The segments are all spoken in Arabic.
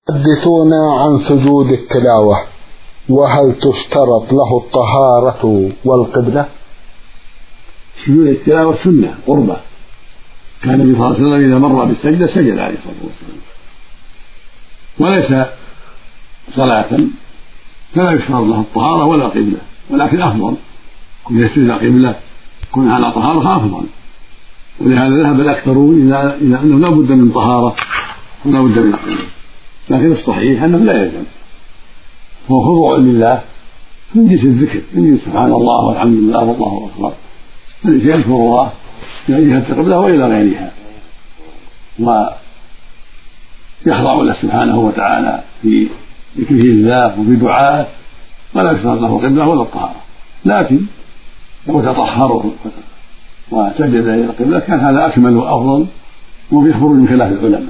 حدثونا عن سجود التلاوة، وهل تشترط له الطهارة والقبلة؟ سجود التلاوة سنة قربة، كان النبي صلى الله عليه وسلم إذا مر بالسجدة سجد عليه الصلاة والسلام، وليس صلاة فلا يشترط له الطهارة ولا القبلة، ولكن أفضل كن يسجد القبلة كن على طهارة أفضل، ولهذا ذهب الأكثرون إلى أنه لا بد من طهارة ولا بد من القبلة، لكن الصحيح أنه لا يلزم، هو خضوع لله من جنس الذكر، من جنس سبحان الله والحمد لله والله أكبر، فليس يذكر الله من جهة القبلة وإلى غيرها، ويخضع له سبحانه وتعالى في ذكره الله وفي دعائه، ولا يشترط له القبلة ولا الطهارة، لكن لو تطهر وسجد إلى القبلة كان هذا أكمل وأفضل، وفي خروج من خلاف العلماء.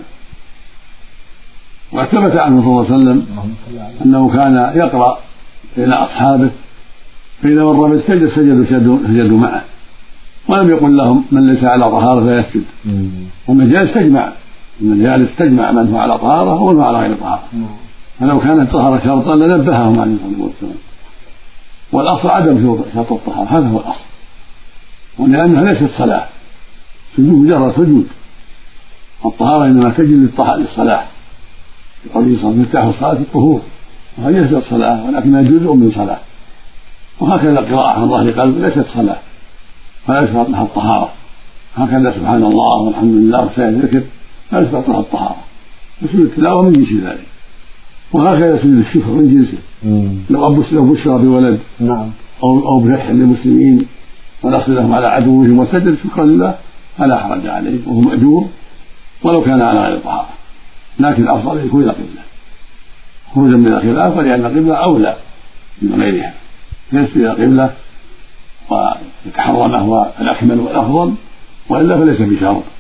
وثبت عنه صلى الله عليه وسلم أنه كان يقرأ إلى أصحابه فإذا مر بالسجد سجدوا معه، ولم يقل لهم من ليس على طهارة لا يسجد، والمجالس تجمع من هو على طهارة ومن هو على غير طهارة، فلو كانت الطهارة شرطا لنبههم عليه الصلاة والسلام، والأصل عدم شرط الطهارة، هذا هو الأصل، ولأنها ليست صلاة، سجود مجرد سجود، الطهارة إنما تجد للصلاة، يقول صلى الله عليه وسلم مفتاح الصلاة الطهور، وهي ليست صلاة ولكنها جزء من صلاة، وهكذا القراءة عن ظهر قلب ليست صلاة فلا يشترط لها الطهارة، هكذا سبحان الله والحمد لله وسائر الذكر لا يشترط لها الطهارة، وسجود التلاوة من جنس ذلك، وهكذا سجود الشكر من جنسه، لو بشر بولد أو بفتح للمسلمين ونصر لهم على عدوهم وسجد شكرا لله فلا حرج عليه وهو مأجور ولو كان على غير طهارة، لكن الأفضل يكون إلى قبلة خروجا من الخلاف، ولأن القبلة أولى من غيرها، فيسجد إلى القبلة ويتحرى ما هو الأكمل والأفضل، وإلا فليس بشرط.